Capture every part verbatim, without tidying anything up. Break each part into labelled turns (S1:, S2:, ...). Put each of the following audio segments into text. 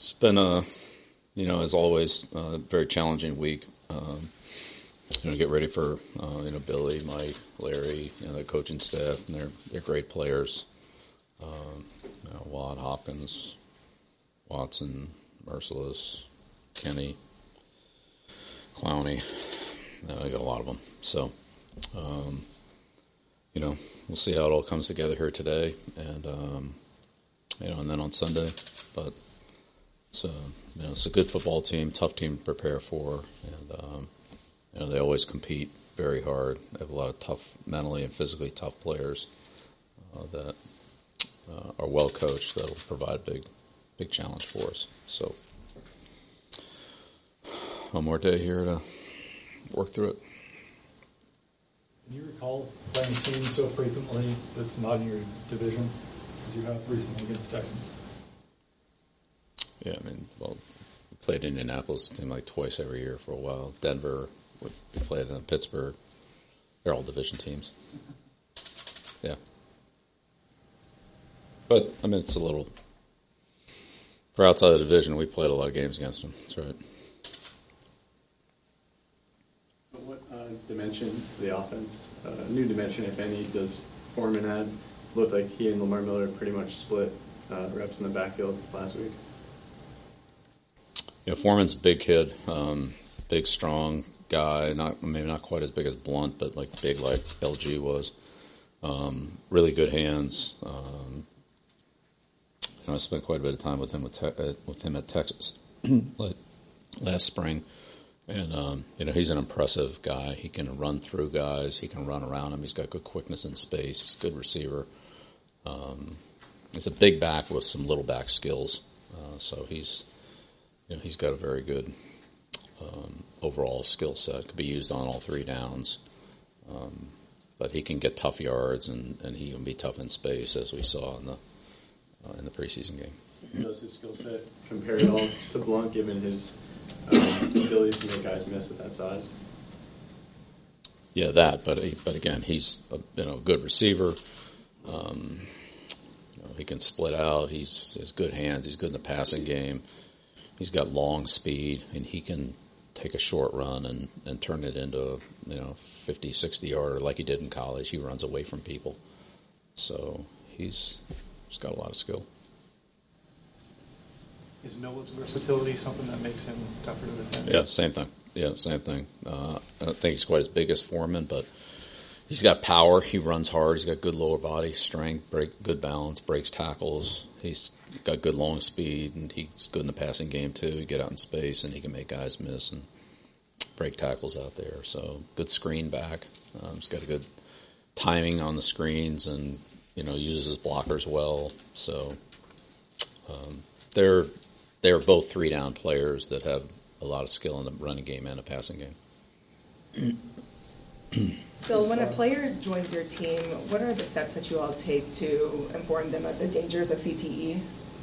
S1: It's been a, you know, as always, a very challenging week. Um, you know, get ready for, uh, you know, Billy, Mike, Larry, you know, the coaching staff, and they're they're great players. Um, you know, Watt, Hopkins, Watson, Merciless, Kenny, Clowney. Uh, I got a lot of them. So, um, you know, we'll see how it all comes together here today, and um, you know, and then on Sunday. But it's a, you know, it's a good football team, tough team to prepare for, and um, you know, they always compete very hard. They have a lot of tough, mentally and physically tough players uh, that uh, are well coached. That'll provide a big, big challenge for us. So, one more day here to work through it.
S2: Can you recall playing a team so frequently that's not in your division as you have recently against Texans?
S1: Yeah, I mean, well, we played Indianapolis, it seemed like twice every year for a while. Denver, we played in Pittsburgh. They're all division teams. Yeah. But, I mean, it's a little, for outside the division, we played a lot of games against them. That's right.
S3: What uh, dimension to the offense, uh, new dimension, if any, does Foreman add? Looked like he and Lamar Miller pretty much split uh, reps in the backfield last week.
S1: Yeah, Foreman's a big kid, um, big, strong guy. Not maybe not quite as big as Blunt, but like big like L G was. Um, really good hands. Um, you know, I spent quite a bit of time with him with, te- uh, with him at Texas like last spring. And, um, you know, he's an impressive guy. He can run through guys. He can run around them. He's got good quickness in space. He's a good receiver. Um, he's a big back with some little back skills. Uh, so he's, you know, he's got a very good um, overall skill set. Could be used on all three downs. Um, but he can get tough yards, and, and he can be tough in space, as we saw in the uh, in the preseason game.
S3: Does his skill set compare at all to Blunt, given his Um, ability to make guys miss at that size?
S1: Yeah, that. But he, but again, he's a, you know, a good receiver. Um, you know, he can split out. He's has good hands. He's good in the passing game. He's got long speed, and he can take a short run and, and turn it into, you know, fifty, sixty yarder like he did in college. He runs away from people. So he's he's got a lot of skill.
S2: Is Noah's versatility something that makes him tougher to defend?
S1: Yeah, same thing. Yeah, same thing. Uh, I don't think he's quite as big as Foreman, but he's got power. He runs hard. He's got good lower body strength, break, good balance, breaks tackles. He's got good long speed, and he's good in the passing game too. He get out in space, and he can make guys miss and break tackles out there. So good screen back. Um, he's got a good timing on the screens, and you know uses his blockers well. So um, they're. They're both three-down players that have a lot of skill in the running game and the passing game.
S4: Bill, when a player joins your team, what are the steps that you all take to inform them of the dangers of C T E?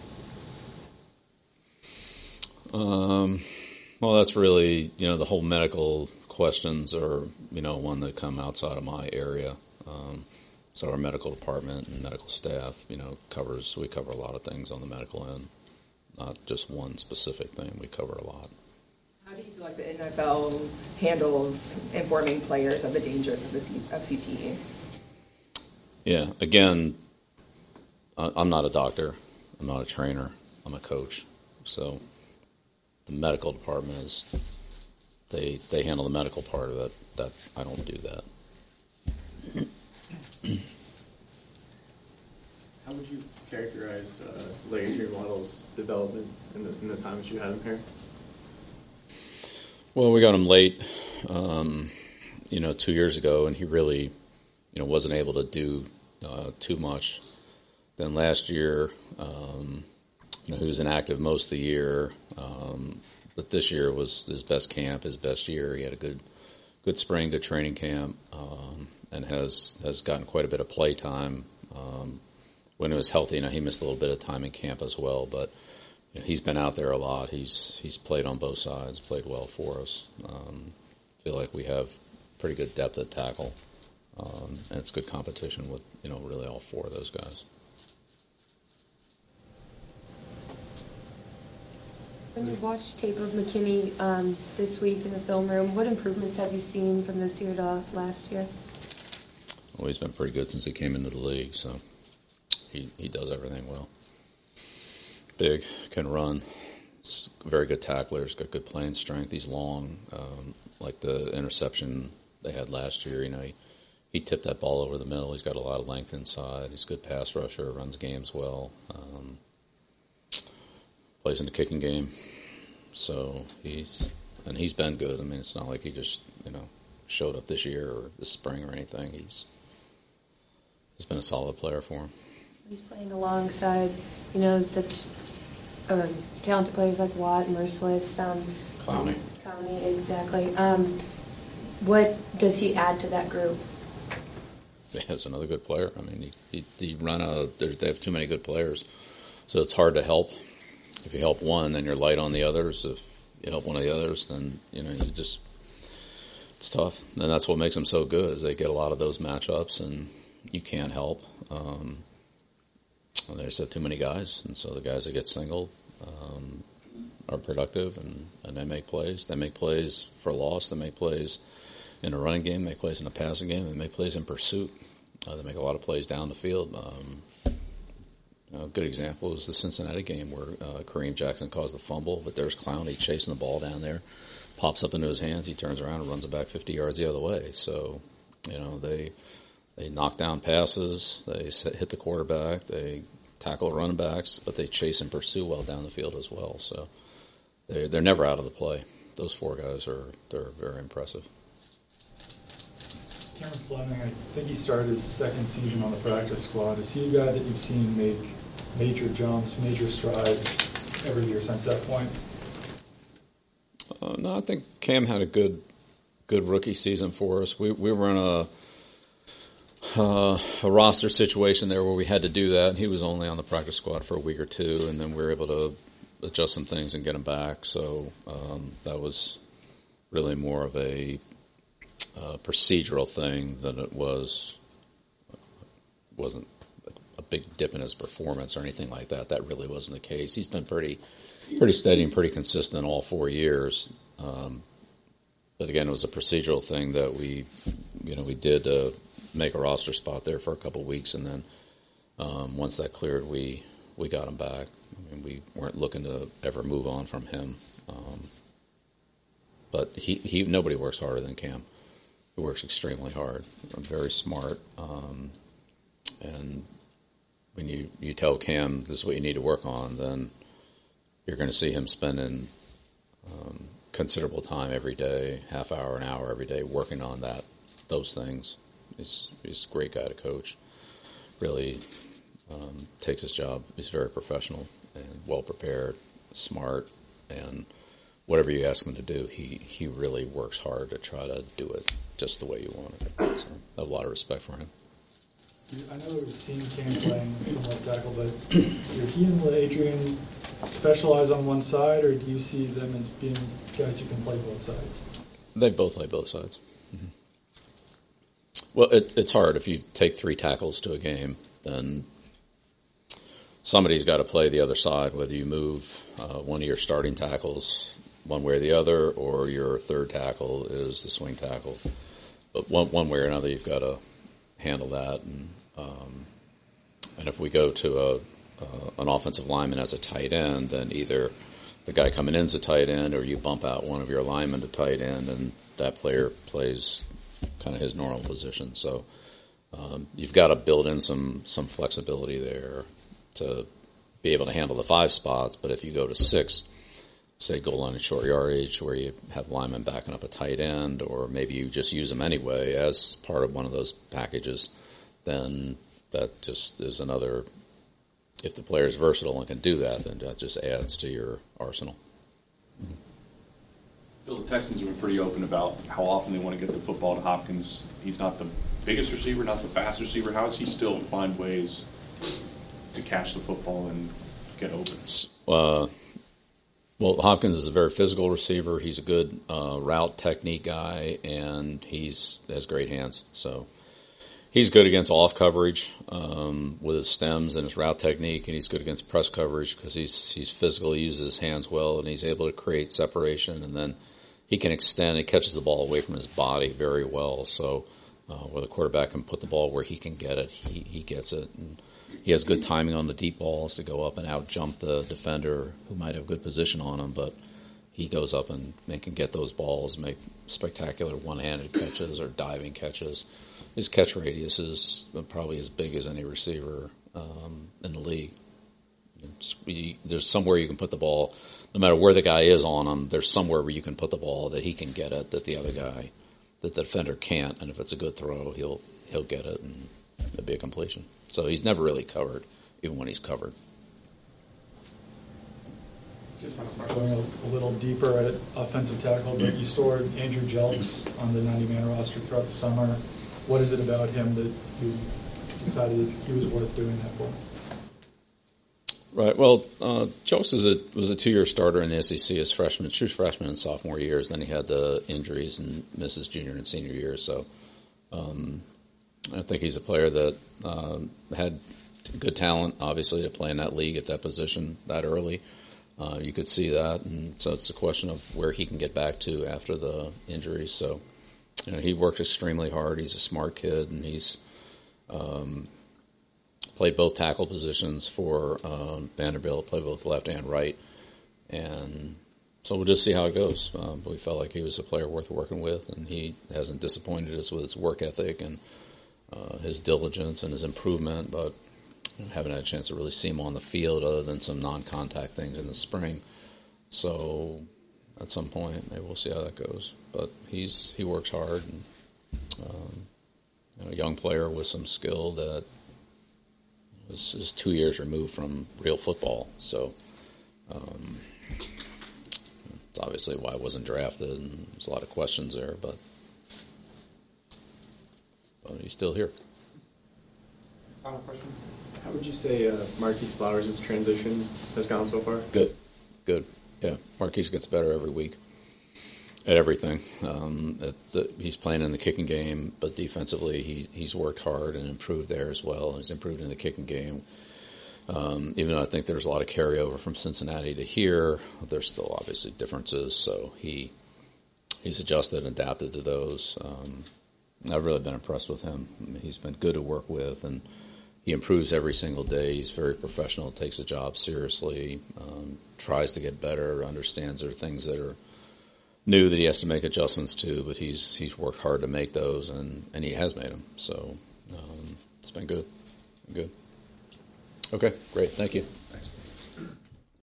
S1: Um, well, that's really, you know, the whole medical questions are, you know, one that come outside of my area. Um, so our medical department and medical staff, you know, covers, we cover a lot of things on the medical end. Not just one specific thing. We cover a lot.
S4: How do you feel like the N F L handles informing players of the dangers of, the C- of C T E?
S1: Yeah, again, I'm not a doctor. I'm not a trainer. I'm a coach. So the medical department is, they, they handle the medical part of it. That I don't do that.
S3: How would you characterize uh, Larry Dreamwaddle's development in the, in the time that you had him here?
S1: Well, we got him late, um, you know, two years ago, and he really, you know, wasn't able to do uh, too much. Then last year, um, you know, he was inactive most of the year, um, but this year was his best camp, his best year. He had a good, good spring, good training camp, um, and has has gotten quite a bit of play time. Um, When he was healthy, you know, he missed a little bit of time in camp as well, but you know, he's been out there a lot. He's he's played on both sides, played well for us. Um, feel like we have pretty good depth at tackle, um, and it's good competition with, you know, really all four of those guys.
S5: When you watched tape of McKinney um, this week in the film room, what improvements have you seen from this year to last year?
S1: Well, he's been pretty good since he came into the league, so he he does everything well. Big, can run, he's a very good tackler, he's got good playing strength, he's long. Um, like the interception they had last year, you know, he, he tipped that ball over the middle. He's got a lot of length inside. He's a good pass rusher, runs games well. Um, plays in the kicking game. So he's, and he's been good. I mean, it's not like he just, you know, showed up this year or this spring or anything. He's he's been a solid player for him.
S5: He's playing alongside, you know, such um, talented players like Watt, Merciless, um,
S1: Clowney.
S5: Clowney, exactly. Um, what does he add to that group?
S1: Yeah, he's another good player. I mean, he, he, he run out of, they have too many good players. So it's hard to help. If you help one, then you're light on the others. If you help one of the others, then, you know, you just, it's tough. And that's what makes them so good, is they get a lot of those matchups, and you can't help. Um, there's too many guys, and so the guys that get singled um, are productive, and, and they make plays. They make plays for loss. They make plays in a running game. They make plays in a passing game. They make plays in pursuit. Uh, they make a lot of plays down the field. Um, a good example is the Cincinnati game where uh, Kareem Jackson caused the fumble, but there's Clowney chasing the ball down there, pops up into his hands, he turns around and runs it back fifty yards the other way. So, you know, they they knock down passes, they hit the quarterback, they tackle running backs, but they chase and pursue well down the field as well. So they they're never out of the play. Those four guys are they're very impressive.
S2: Cameron Fleming, I think he started his second season on the practice squad. Is he a guy that you've seen make major jumps, major strides every year since that point?
S1: Uh, no, I think Cam had a good good rookie season for us. We we were in a uh, a roster situation there where we had to do that. He was only on the practice squad for a week or two, and then we were able to adjust some things and get him back. So um, that was really more of a uh, procedural thing than it was wasn't a big dip in his performance or anything like that. That really wasn't the case. He's been pretty pretty steady and pretty consistent all four years. Um, but again, it was a procedural thing that we, you know, we did uh, make a roster spot there for a couple of weeks, and then um, once that cleared, we we got him back. I mean, we weren't looking to ever move on from him. Um, but he, he nobody works harder than Cam. He works extremely hard, very smart, um, and when you, you tell Cam this is what you need to work on, then you're going to see him spending um, considerable time every day, half hour, an hour every day, working on that, those things. He's, he's a great guy to coach. Really um, takes his job. He's very professional and well prepared, smart, and whatever you ask him to do, he, he really works hard to try to do it just the way you want it. So I have a lot of respect for him.
S2: I know we've seen Cam playing some left tackle, but do he and Adrian specialize on one side, or do you see them as being guys who can play both sides?
S1: They both play both sides. Mm-hmm. Well, it, it's hard. If you take three tackles to a game, then somebody's got to play the other side, whether you move uh, one of your starting tackles one way or the other, or your third tackle is the swing tackle. But one, one way or another, you've got to handle that. And um, and if we go to a uh, an offensive lineman as a tight end, then either the guy coming in is a tight end, or you bump out one of your linemen to tight end, and that player plays kind of his normal position. So um, you've got to build in some some flexibility there to be able to handle the five spots. But if you go to six, say goal line and short yardage, where you have linemen backing up a tight end, or maybe you just use them anyway as part of one of those packages, then that just is another. If the player is versatile and can do that, then that just adds to your arsenal. Mm-hmm.
S6: Bill, the Texans have been pretty open about how often they want to get the football to Hopkins. He's not the biggest receiver, not the fastest receiver. How does he still find ways to catch the football and get open?
S1: Uh, well, Hopkins is a very physical receiver. He's a good uh, route technique guy, and he's has great hands. So he's good against off coverage um, with his stems and his route technique, and he's good against press coverage because he's he's physical, he uses his hands well, and he's able to create separation, and then he can extend. He catches the ball away from his body very well. So uh, where the quarterback can put the ball where he can get it, he he gets it. And he has good timing on the deep balls to go up and out jump the defender who might have good position on him, but he goes up and, and can get those balls, make spectacular one-handed catches or diving catches. His catch radius is probably as big as any receiver um, in the league. It's, we, there's somewhere you can put the ball, no matter where the guy is on him, there's somewhere where you can put the ball that he can get it, that the other guy, that the defender can't, and if it's a good throw, he'll he'll get it, and it'll be a completion. So he's never really covered, even when he's covered.
S2: Just going a, a little deeper at offensive tackle, but you stored Andrew Jelks on the ninety-man roster throughout the summer. What is it about him that you decided he was worth doing that for?
S1: Right. Well, uh, Jelks was a, was a two-year starter in the S E C as freshman, true freshman and sophomore years. Then he had the injuries and missed his junior and senior years. So um, I think he's a player that uh, had good talent, obviously, to play in that league at that position that early. Uh, you could see that, and so it's a question of where he can get back to after the injury. So, you know, he worked extremely hard. He's a smart kid, and he's um, played both tackle positions for um, Vanderbilt, played both left and right, and so we'll just see how it goes. Um, but we felt like he was a player worth working with, and he hasn't disappointed us with his work ethic and uh, his diligence and his improvement, but haven't had a chance to really see him on the field other than some non-contact things in the spring. So at some point, maybe we'll see how that goes. But he's he works hard, and um, you know, a young player with some skill that is, is two years removed from real football. So um, it's obviously why I wasn't drafted, and there's a lot of questions there, but, but he's still here.
S3: Final question. How would you say uh, Marquise Flowers' transition has gone so far?
S1: Good, good. Yeah, Marquise gets better every week at everything. Um, at the, he's playing in the kicking game, but defensively he, he's worked hard and improved there as well. He's improved in the kicking game. Um, even though I think there's a lot of carryover from Cincinnati to here, there's still obviously differences. So he he's adjusted and adapted to those. Um, I've really been impressed with him. I mean, he's been good to work with, and he improves every single day. He's very professional, takes the job seriously, um, tries to get better, understands there are things that are new that he has to make adjustments to, but he's he's worked hard to make those, and, and he has made them. So um, it's been good. Good. Okay, great. Thank you.
S3: Thanks.